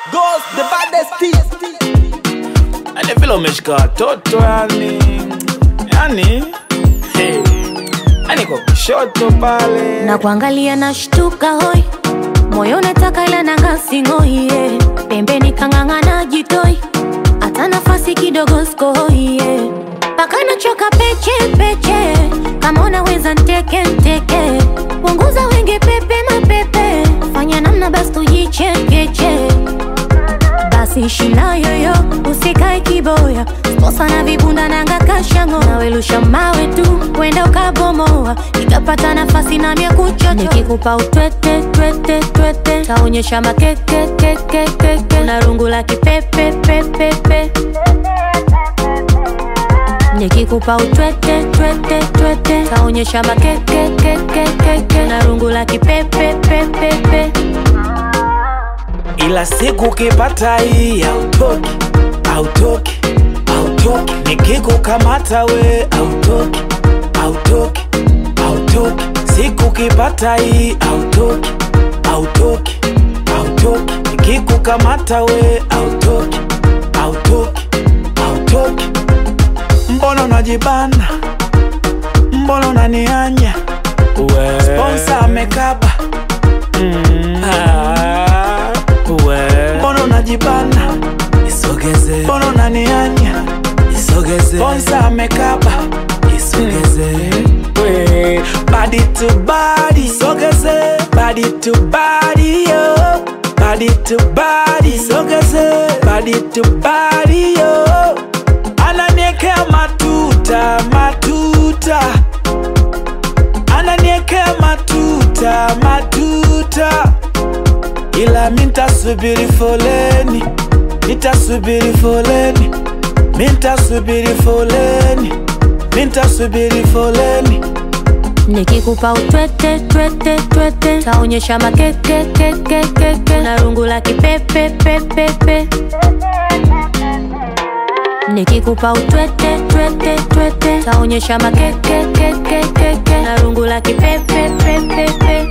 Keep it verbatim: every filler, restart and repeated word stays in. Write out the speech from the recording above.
Ghost, the baddest team. Ale vile umeshika toto yani. Yani hey. Yani kwa kushoto pale na kuangalia na shtuka hoi. Moyo nataka ila nangasi ngoi yeah. Pembeni kangangana jitoi. Hata nafasi kidogo skoi yeah. Paka nachoka peche peche. Kama unaweza nteke nteke. Punguza wenge pepe mapepe. Fanya namna basi tujichekeche. Basi shina yoyo usikae kiboya. Sposa na vibunda nanga kashango. Na welusha mawe tu wenda ukabomoa. Nikapata nafasi na mia kuchocho. Nikikupa utwete twete twete. Taonyesha makeke keke keke. Na rungu la kipepe pepe pepe. Nikikupa utwete twete twete. Taonyesha makeke keke keke. Na rungu la kipepe pepe pepe. ila siku kipata hii autoki, autoki, autoki. Nikikukamata we autoki, autoki, autoki. Siku kipata hii autoki, autoki, autoki. Nikikukamata we autoki, autoki, autoki. Mbona unajibana? Mbona unanianya? Sponsor amekaba. Mm. Ah, mbona unajibana? Isogeze. Mbona unanianya? Isogeze. Sponsor amekaba. Isogeze. Mm. Body to body. Isogeze. Body to body yo. Body to body. Isogeze. Body to body yo. Ananiekea matuta, matuta. Ananiekea matuta, matuta. Ila minta subiri foleni, minta subiri foleni, minta subiri foleni, minta subiri foleni. Nikikupa utwete twete twete. Taonyesha makeke keke keke. Na rungu la kipepe pepe pepe. Nikikupa utwete twete twete. Taonyesha makeke keke keke. Na rungu la kipepe pepe pepe.